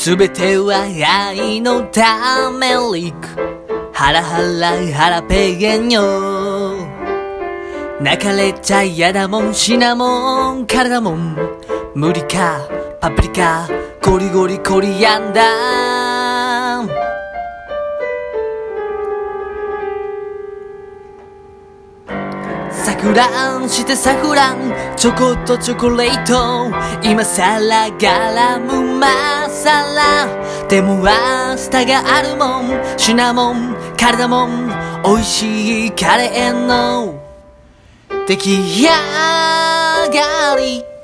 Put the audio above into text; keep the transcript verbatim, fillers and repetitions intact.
べては愛のためリクハラハラハラペーニョ泣かれちゃ嫌だもんシナモンカルダモン無理かパプリカゴリゴリコリアンダーサフランしてサフランチョコとチョコレート今さら絡むマサラでも明日があるもんシナモンカルダモン美味しいカレーの出来上がり